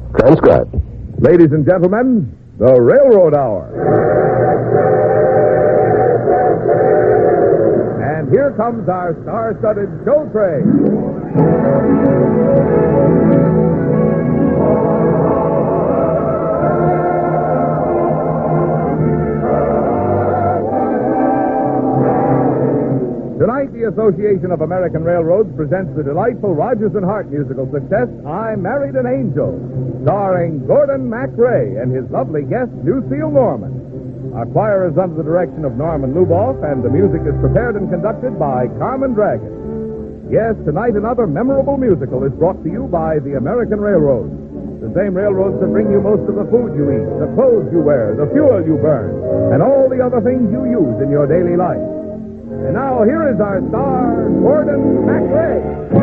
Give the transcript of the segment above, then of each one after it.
Transcribed. Ladies and gentlemen, the Railroad Hour. And here comes our star-studded show train. Tonight, the Association of American Railroads presents the delightful Rodgers and Hart musical success, I Married an Angel, starring Gordon MacRae and his lovely guest, Lucille Norman. Our choir is under the direction of Norman Luboff, and the music is prepared and conducted by Carmen Dragon. Yes, tonight another memorable musical is brought to you by the American Railroads. The same railroads that bring you most of the food you eat, the clothes you wear, the fuel you burn, and all the other things you use in your daily life. And now, here is our star, Gordon MacRae.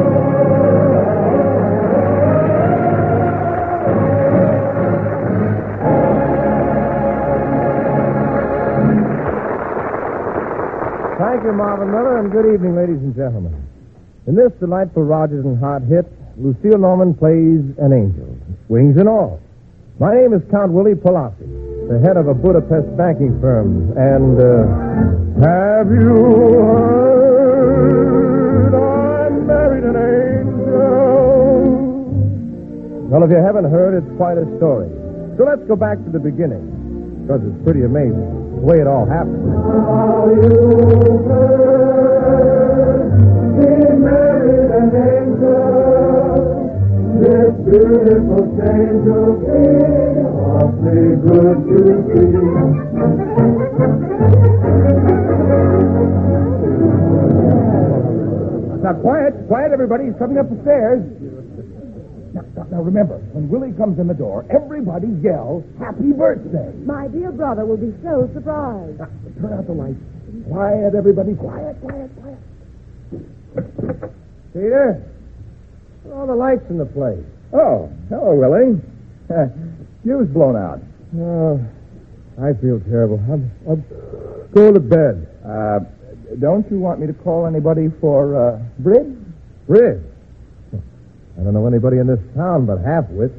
Thank you, Marvin Miller, and good evening, ladies and gentlemen. In this delightful Rodgers and Hart hit, Lucille Norman plays an angel, wings and all. My name is Count Willie Polossi, the head of a Budapest banking firm, and, have you heard I married an angel? Well, if you haven't heard, it's quite a story. So let's go back to the beginning, because it's pretty amazing, the way it all happened. Have you heard he married an angel? This beautiful change will be awfully good to see. Now, quiet, everybody. He's coming up the stairs. Now, remember, when Willie comes in the door, everybody yells, Happy Birthday. My dear brother will be so surprised. Turn out the lights. Quiet, everybody. Quiet. Peter, where are all the lights in the place? Oh, hello, Willie. Fuse blown out. Oh, I feel terrible. I'll go to bed. Don't you want me to call anybody for bridge? Bridge? I don't know anybody in this town but half-wits.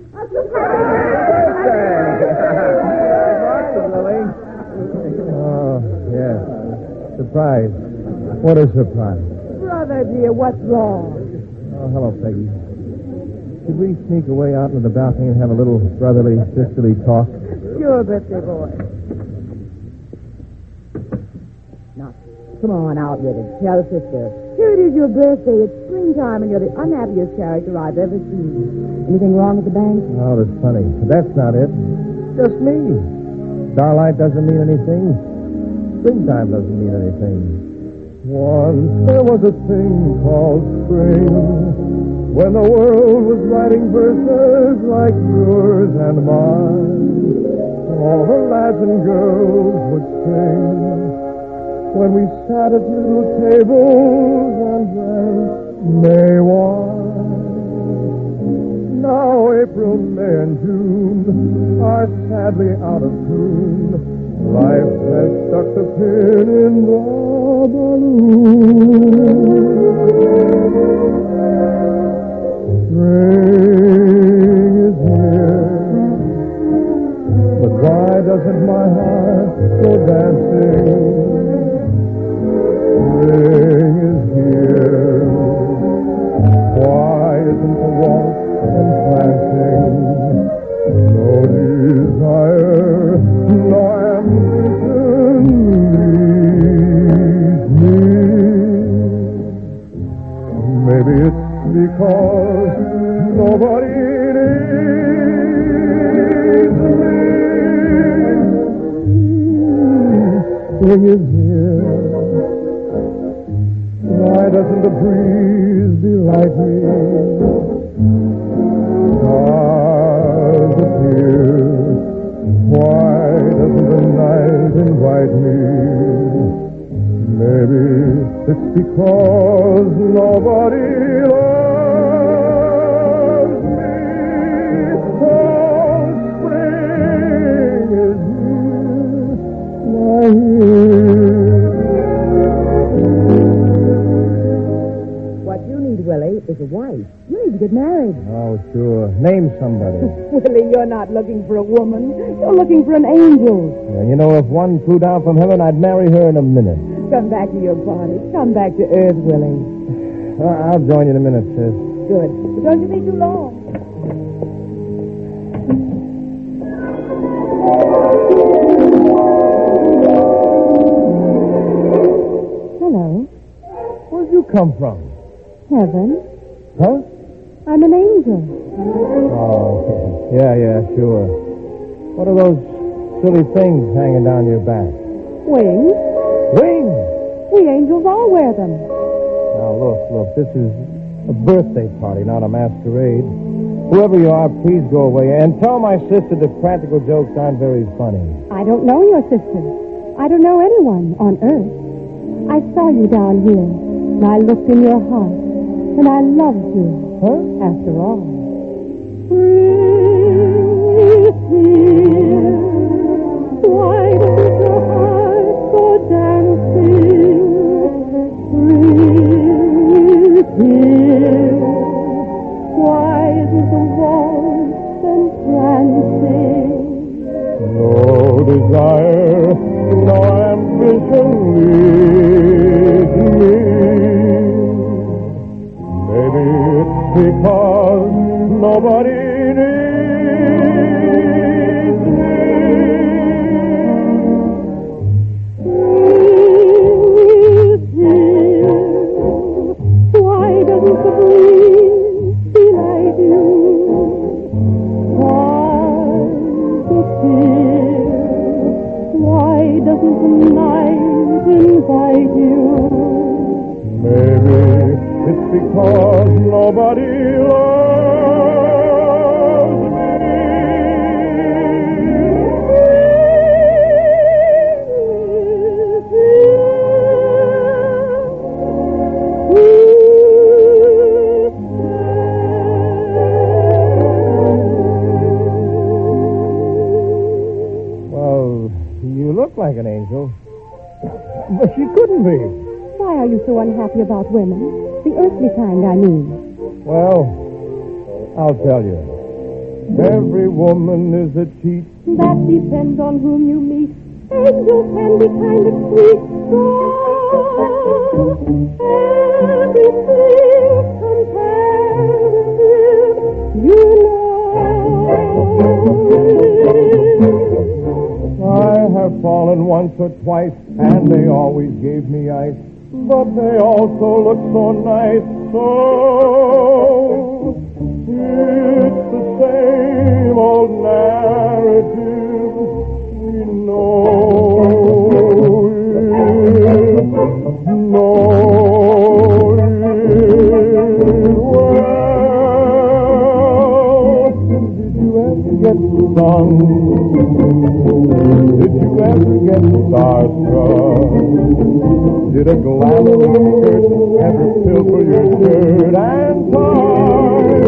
Oh, yes. Surprise. What a surprise. Brother, dear, what's wrong? Oh, hello, Peggy. Should we sneak away out into the balcony and have a little brotherly, sisterly talk? Sure, birthday boy. Now, come on out with it. Tell sister. Here it is your birthday. It's springtime, and you're the unhappiest character I've ever seen. Anything wrong at the bank? Oh, that's funny. But that's not it. Just me. Starlight doesn't mean anything. Springtime doesn't mean anything. Once there was a thing called spring, when the world was writing verses like yours and mine. All the lads and girls would sing when we sat at little tables and drank May wine. Now April, May, and June are sadly out of tune. Life has stuck the pin in the balloon. Spring is here, but why doesn't my heart go dancing? Spring is here, why isn't the waltz entrancing? No desire, no ambition leaves me. Maybe it's because nobody needs me. Spring is here. Why doesn't the breeze delight me? Stars appear. Why doesn't the night invite me? Maybe it's because nobody loves me. Oh, spring is here. What you need, Willie, is a wife. You need to get married. Oh, sure. Name's somebody. Willie, you're not looking for a woman. You're looking for an angel. Yeah, you know, if one flew down from heaven, I'd marry her in a minute. Come back to your party. Come back to Earth, Willie. I'll join you in a minute, sis. Good. But don't you be too long. Hello. Where'd you come from? Heaven. Huh? I'm an angel. Oh, yeah, sure. What are those silly things hanging down your back? Wings. Wings! We angels all wear them. Now, look, this is a birthday party, not a masquerade. Whoever you are, please go away. And tell my sister that practical jokes aren't very funny. I don't know your sister. I don't know anyone on Earth. I saw you down here, and I looked in your heart, and I loved you. Huh? After all. Why does your heart go dancing? Why isn't the warmth entrancing? No desire, no ambition leads me. Maybe it's because nobody needs me. Why doesn't the breeze delight you? Why doesn't the night invite you? Maybe it's because nobody loves me. Well, you look like an angel. But she couldn't be. Why are you so unhappy about women? The earthly kind, I mean. Well, I'll tell you. Every woman is a cheat. That depends on whom you meet. Angels can be kind of sweet. Everything's comparative, you know. I have fallen once or twice, and they always gave me ice. But they also look so nice, so it's the same old narrative we know it, know it well. Did you ever get stung? Did you ever get starstruck? Did a glamorous skirt ever pilfer your shirt and tie?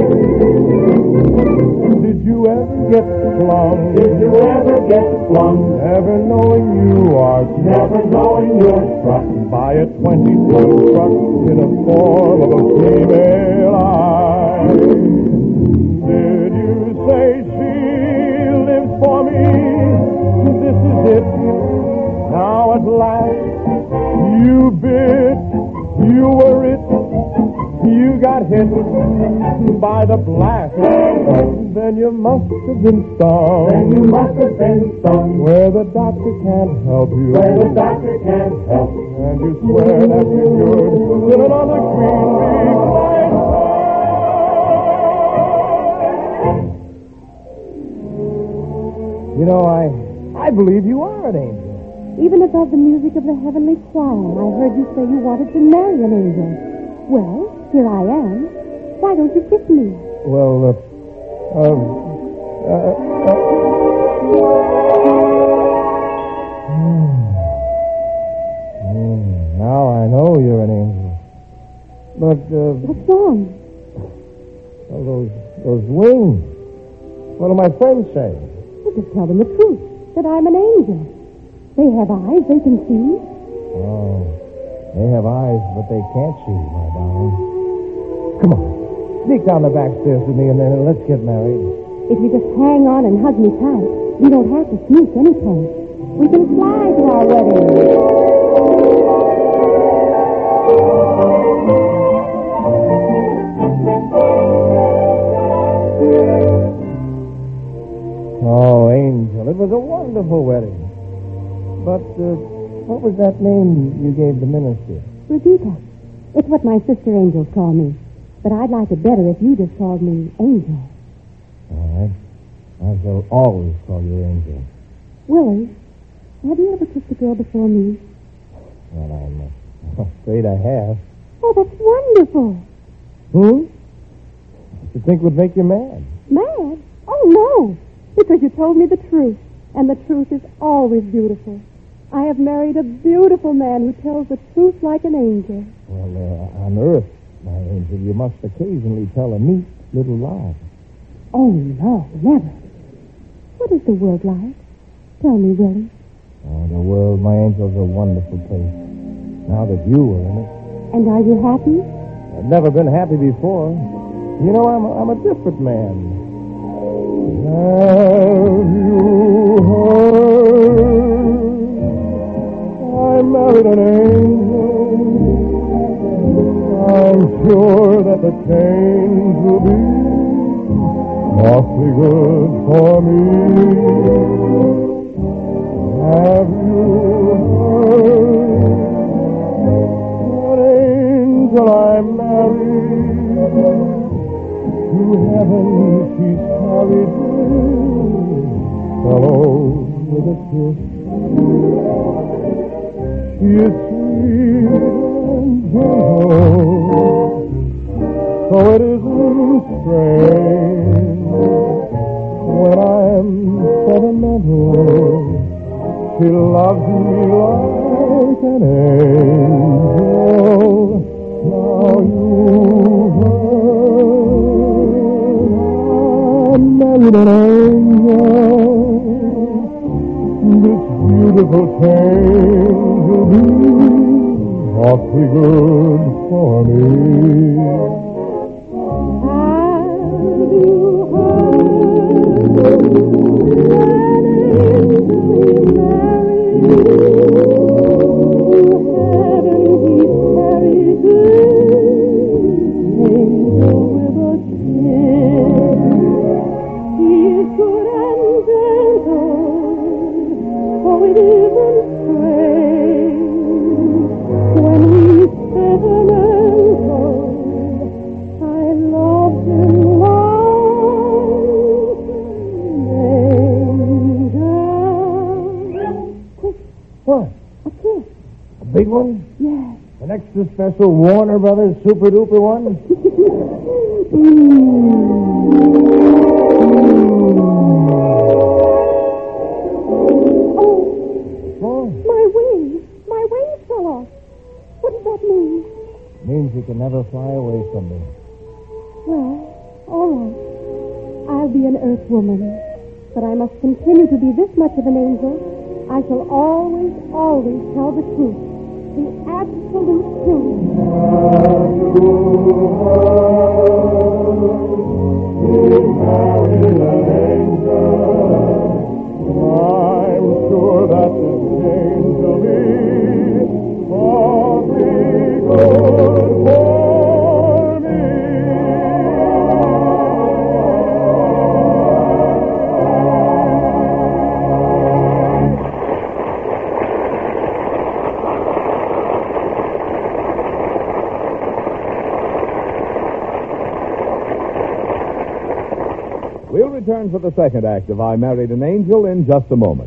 Did you ever get flung? Did you ever get flung? Never knowing you are never knowing you're struck by a 20-ton truck in the form of a female eye? Did you say she lives for me? This is it. Now at last you bit, you were it, you got hit by the blast. Then you must have been stung. Then you must have been stung. Where the doctor can't help you. Where the doctor can't help. And you swear that you're cured till another queen bee flies. You know, I believe you are an angel. Even above the music of the heavenly choir, I heard you say you wanted to marry an angel. Well, here I am. Why don't you kiss me? Well, now I know you're an angel. But, What's wrong? well, those wings. What do my friends say? Well, just tell them the truth, that I'm an angel. They have eyes, they can see. Oh, they have eyes, but they can't see, my darling. Come on, sneak down the back stairs with me, and then let's get married. If you just hang on and hug me tight, we don't have to sneak anyplace. We can fly to our wedding. Oh, Angel, it was a wonderful wedding. But what was that name you gave the minister? Rosita. It's what my sister Angels call me. But I'd like it better if you just called me Angel. All right. I shall always call you Angel. Willie, have you ever kissed a girl before me? Well, I'm afraid I have. Oh, that's wonderful. You think would make you mad? Mad? Oh, no. Because you told me the truth. And the truth is always beautiful. I have married a beautiful man who tells the truth like an angel. Well, on Earth, my angel, you must occasionally tell a neat little lie. Oh, no, never. What is the world like? Tell me, Willie. Oh, the world, my angel, is a wonderful place. Now that you were in it. And are you happy? I've never been happy before. You know, I'm a different man. Have you heard? I married an angel. I'm sure that the change will be awfully good for me. Have you heard? An angel I married. To heaven she's carried me. Hello with a kiss. She is sweet and gentle, so it isn't strange when I'm sentimental. She loves me like an angel. Now you've heard I'm married an angel. This beautiful change will be awfully good for me. Have you heard? Big one? Yes. An extra special Warner Brothers Super Duper one? Oh, my wings. My wings fell off. What does that mean? It means you can never fly away from me. Well, all right. I'll be an earth woman. But I must continue to be this much of an angel. I shall always, always tell the truth. The absolute truth. I'm sure that the change will be awfully good for me. We'll return for the second act of I Married an Angel in just a moment.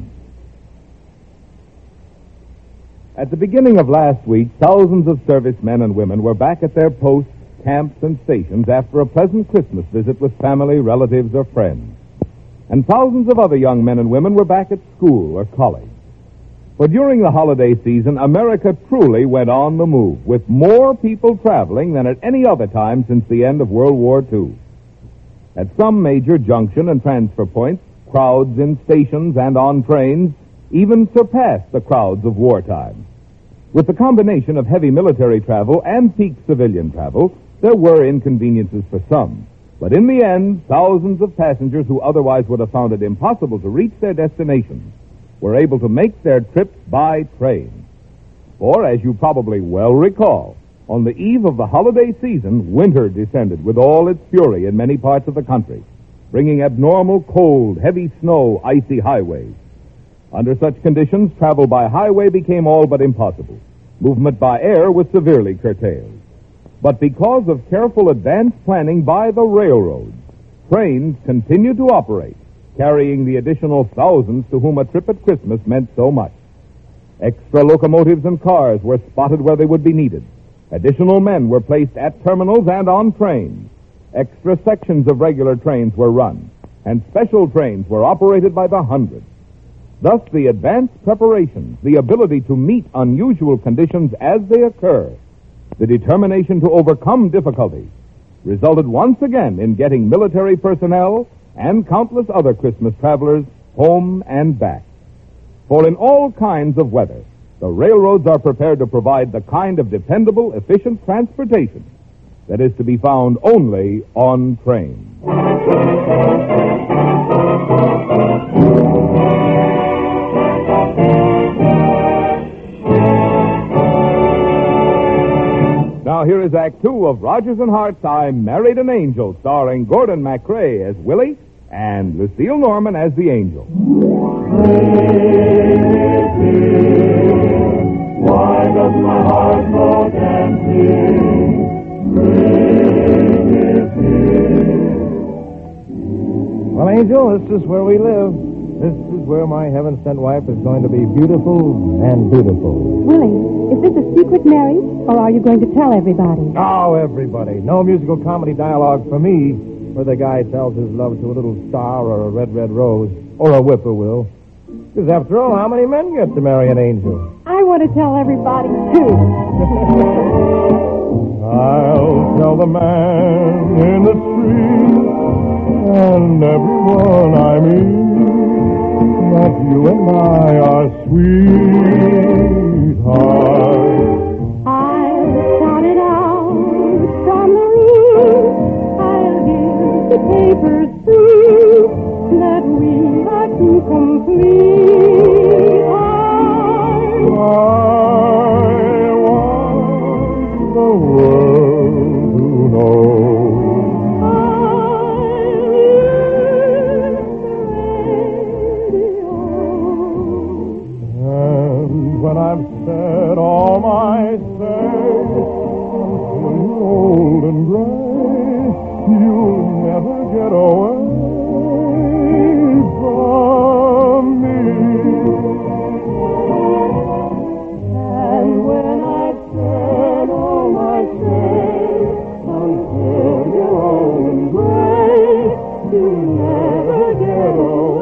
At the beginning of last week, thousands of servicemen and women were back at their posts, camps, and stations after a pleasant Christmas visit with family, relatives, or friends. And thousands of other young men and women were back at school or college. For during the holiday season, America truly went on the move, with more people traveling than at any other time since the end of World War II. At some major junction and transfer points, crowds in stations and on trains even surpassed the crowds of wartime. With the combination of heavy military travel and peak civilian travel, there were inconveniences for some. But in the end, thousands of passengers who otherwise would have found it impossible to reach their destinations were able to make their trips by train. For, as you probably well recall, on the eve of the holiday season, winter descended with all its fury in many parts of the country, bringing abnormal cold, heavy snow, icy highways. Under such conditions, travel by highway became all but impossible. Movement by air was severely curtailed. But because of careful advanced planning by the railroads, trains continued to operate, carrying the additional thousands to whom a trip at Christmas meant so much. Extra locomotives and cars were spotted where they would be needed. Additional men were placed at terminals and on trains. Extra sections of regular trains were run, and special trains were operated by the hundreds. Thus, the advanced preparations, the ability to meet unusual conditions as they occur, the determination to overcome difficulties, resulted once again in getting military personnel and countless other Christmas travelers home and back. For in all kinds of weather, the railroads are prepared to provide the kind of dependable, efficient transportation that is to be found only on trains. Now here is Act Two of Rodgers and Hart's I Married an Angel, starring Gordon MacRae as Willie and Lucille Norman as the angel. Why does my heart go dancing? Spring is here. Well, Angel, this is where we live. This is where my heaven-sent wife is going to be beautiful and dutiful. Willie, is this a secret marriage, or are you going to tell everybody? Oh, everybody. No musical comedy dialogue for me, where the guy tells his love to a little star or a red, red rose, or a whippoorwill. Because after all, how many men get to marry an angel? I want to tell everybody, too. I'll tell the man in the street and everyone I meet that you and I are sweethearts. I'll shout it out from the roof. I'll give the papers proof that we are two complete hearts. I want the world to know. When I've said all my say, until you're old and gray, you'll never get away from me. And when I've said all my say, until you're old and gray, you'll never get away.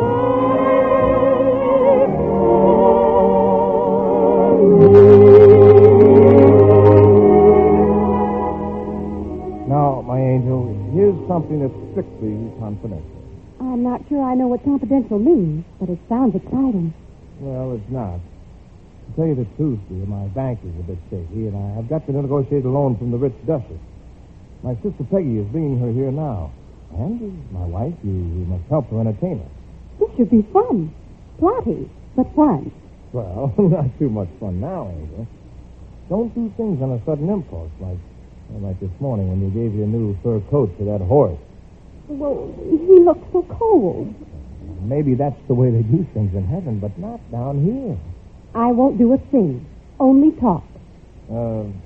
Now, my angel, here's something that's strictly confidential. I'm not sure I know what confidential means, but it sounds exciting. Well, it's not. To tell you the truth, dear, my bank is a bit shaky, and I've got to negotiate a loan from the rich Duchess. My sister Peggy is bringing her here now. And as my wife, you must help her entertain her. This should be fun. Plotty, but fun. Well, not too much fun now, Angel. Don't do things on a sudden impulse, like this morning when you gave your new fur coat to that horse. Well, he looked so cold. Maybe that's the way they do things in heaven, but not down here. I won't do a thing. Only talk. Fine.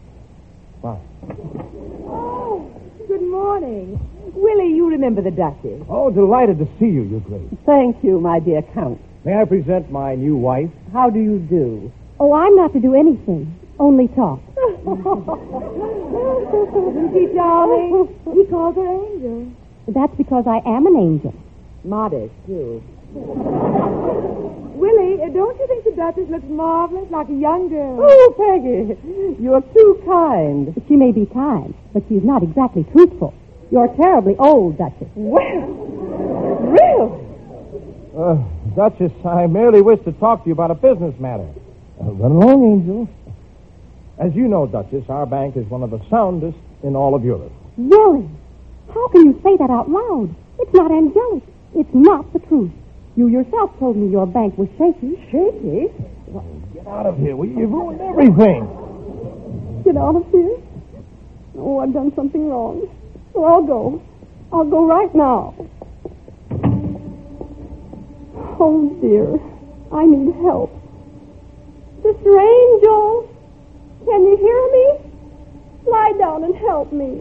Oh, good morning. Willie, you remember the Duchess. Oh, delighted to see you, Your Grace. Thank you, my dear Count. May I present my new wife? How do you do? Oh, I'm not to do anything. Only talk. Isn't she charming? He calls her Angel. That's because I am an angel. Modest, too. Willie, don't you think the Duchess looks marvelous, like a young girl? Oh, Peggy, you're too kind. She may be kind, but she's not exactly truthful. You're terribly old, Duchess. Well, really? Duchess, I merely wish to talk to you about a business matter. Run along, Angel. As you know, Duchess, our bank is one of the soundest in all of Europe. Really? How can you say that out loud? It's not angelic. It's not the truth. You yourself told me your bank was shaky. Shaky? Get out of here. You've ruined everything. Get out of here? Oh, I've done something wrong. So I'll go. I'll go right now. Oh, dear. I need help. Sister Angel, can you hear me? Lie down and help me.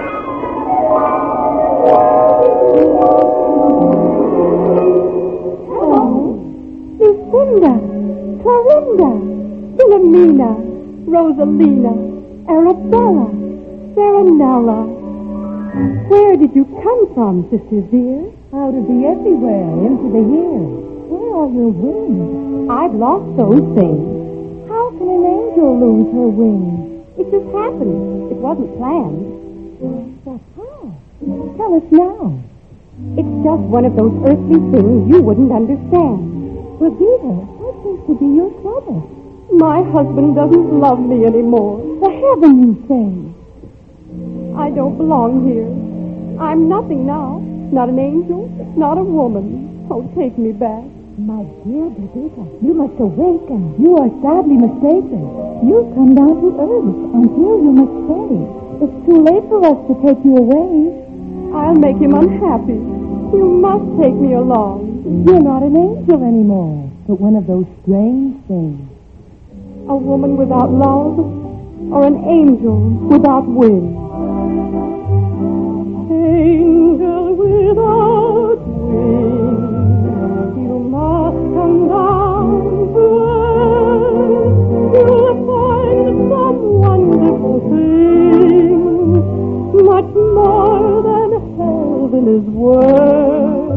Hello. Lucinda, Clorinda, Philomena, Rosalina, Arabella, Serenella. Where did you come from, Sister dear? Out of the everywhere, into the here. Where are your wings? I've lost those things. How can an angel lose her wings? It just happened. It wasn't planned. But how? Tell us now. It's just one of those earthly things you wouldn't understand. Rosita, what seems to be your trouble? My husband doesn't love me anymore. The heaven, you say. I don't belong here. I'm nothing now. Not an angel, not a woman. Oh, take me back. My dear Rosita, you must awaken. You are sadly mistaken. You've come down to earth, and here you must stay. It's too late for us to take you away. I'll make him unhappy. You must take me along. You're not an angel anymore, but one of those strange things. A woman without love, or an angel without wings. Angel without wings, you must come down to earth. You'll find some wonderful thing, much more than heaven is worth.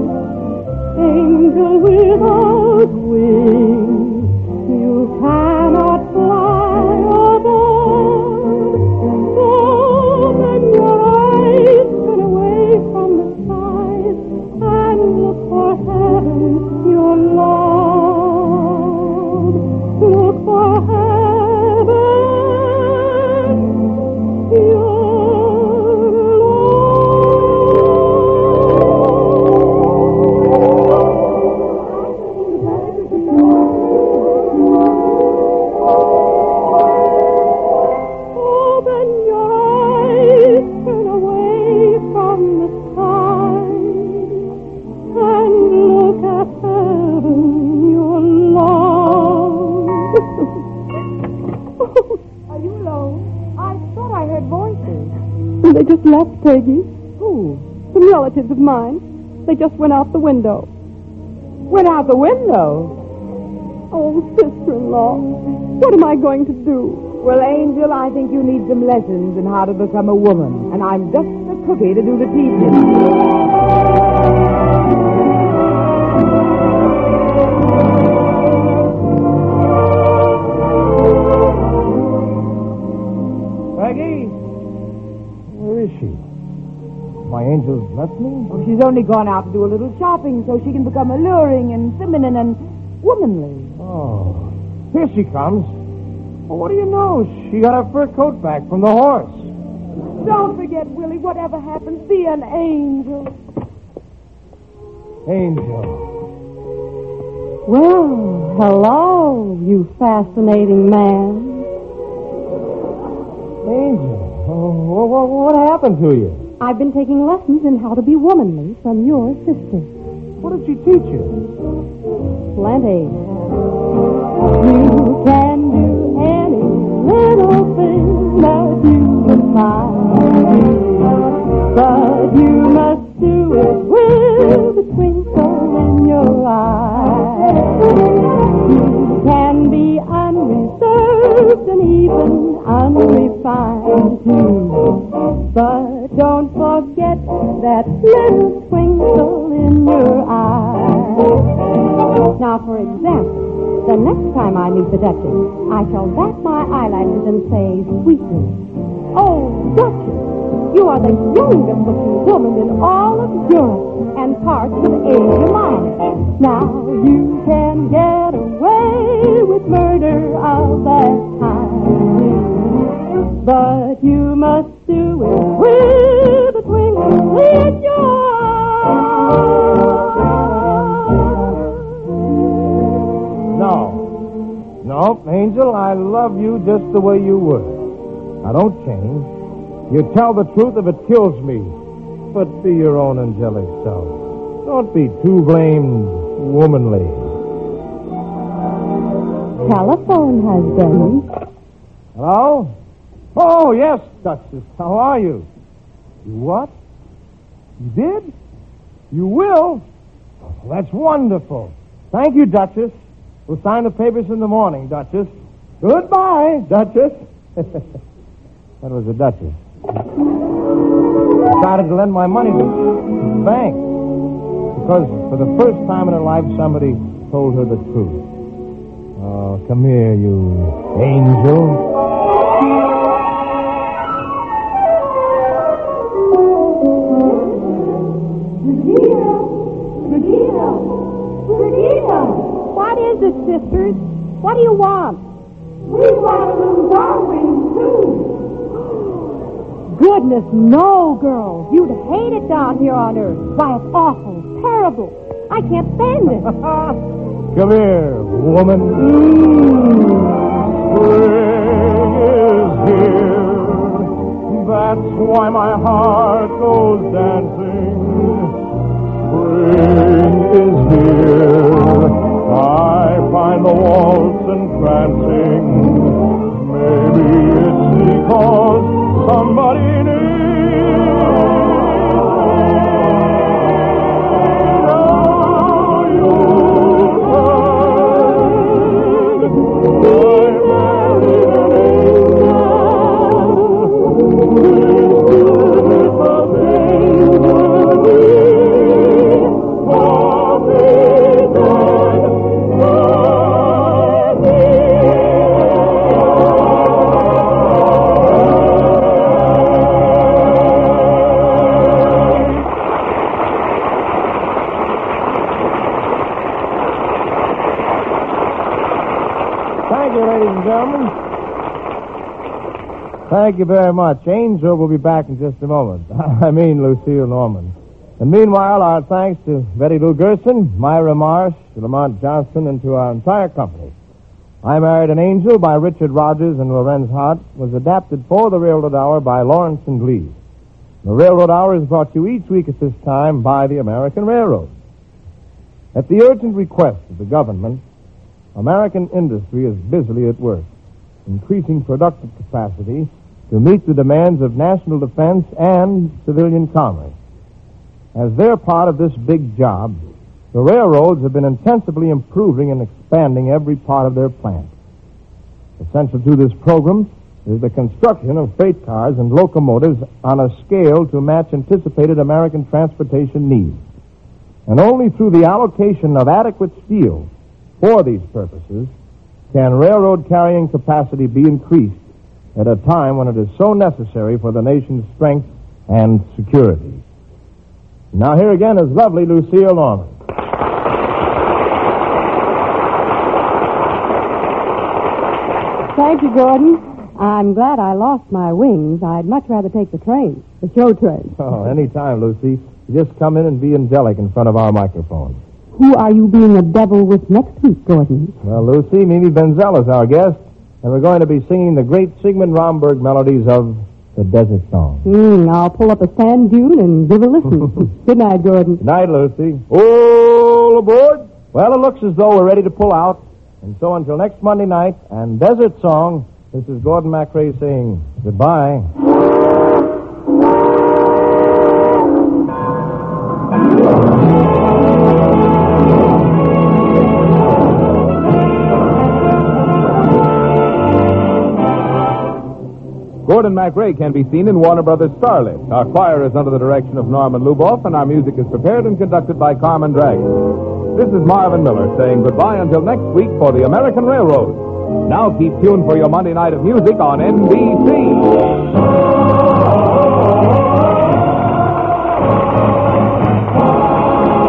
Angel without wings, you cannot fly above. Open your eyes, turn away from the skies, and look for heaven, your love. Look for heaven, your love. Open your eyes, turn away from the skies, and look at heaven, your love. Are you alone? I thought I heard voices. They just left, Peggy. Who? Some relatives of mine. They just went out the window. Went out the window? Oh, sister-in-law, what am I going to do? Well, Angel, I think you need some lessons in how to become a woman. And I'm just the cookie to do the teaching. Peggy? Where is she? My angel's left me? Oh, she's only gone out to do a little shopping so she can become alluring and feminine and womanly. Oh, here she comes. Well, what do you know? She got her fur coat back from the horse. Don't forget, Willie, whatever happens, be an angel. Angel. Well, hello, you fascinating man. Angel. Oh, what happened to you? I've been taking lessons in how to be womanly from your sister. What did she teach you? Plenty. You can do any little thing that you can find, but you must do it with a twinkle in your eye. You can be unreserved and even unrefined too, but don't forget that little twinkle in your eye. Now, for example, the next time I meet the Duchess, I shall bat my eyelashes and say sweetly, "Oh, Duchess, you are the youngest looking woman in all of Europe and parts of Asia Minor. Now you can get away with murder of that kind, but you must do it with a twinkle I love you just the way you were. Now, don't change. You tell the truth if it kills me. But be your own angelic self. Don't be too blamed womanly. Telephone husband. Hello? Oh, yes, Duchess. How are you? You what? You did? You will? Oh, that's wonderful. Thank you, Duchess. We'll sign the papers in the morning, Duchess. Goodbye, Duchess. That was a Duchess. Decided to lend my money to the bank because for the first time in her life somebody told her the truth. Oh, come here, you angel. Regina! What is it, sisters? What do you want? We want to lose our wings, too. Goodness, no, girls. You'd hate it down here on Earth. Why, it's awful, terrible. I can't stand it. Come here, woman. Spring is here. That's why my heart goes dancing. Spring is here. I find the waltz entrancing. Maybe it's because somebody needs me. Thank you, ladies and gentlemen. Thank you very much. Angel will be back in just a moment. I mean Lucille Norman. And meanwhile, our thanks to Betty Lou Gerson, Myra Marsh, to Lamont Johnson, and to our entire company. I Married an Angel by Richard Rogers and Lorenz Hart was adapted for the Railroad Hour by Lawrence and Glee. The Railroad Hour is brought to you each week at this time by the American Railroad. At the urgent request of the government, American industry is busily at work, increasing productive capacity to meet the demands of national defense and civilian commerce. As they're part of this big job, the railroads have been intensively improving and expanding every part of their plant. Essential to this program is the construction of freight cars and locomotives on a scale to match anticipated American transportation needs. And only through the allocation of adequate steel for these purposes can railroad carrying capacity be increased at a time when it is so necessary for the nation's strength and security. Now here again is lovely Lucille Norman. Thank you, Gordon. I'm glad I lost my wings. I'd much rather take the train, the show train. Oh, any time, Lucy. Just come in and be angelic in front of our microphone. Who are you being a devil with next week, Gordon? Well, Lucy, Mimi Benzel is our guest, and we're going to be singing the great Sigmund Romberg melodies of the Desert Song. I'll pull up a sand dune and give a listen. Good night, Gordon. Good night, Lucy. All aboard. Well, it looks as though we're ready to pull out. And so until next Monday night and Desert Song, this is Gordon MacRae saying goodbye. Gordon MacRae can be seen in Warner Brothers' Starlit. Our choir is under the direction of Norman Luboff, and our music is prepared and conducted by Carmen Dragon. This is Marvin Miller saying goodbye until next week for the American Railroad. Now keep tuned for your Monday night of music on NBC.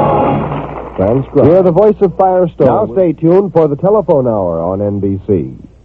Hear the voice of Firestone. Now stay tuned for the telephone hour on NBC.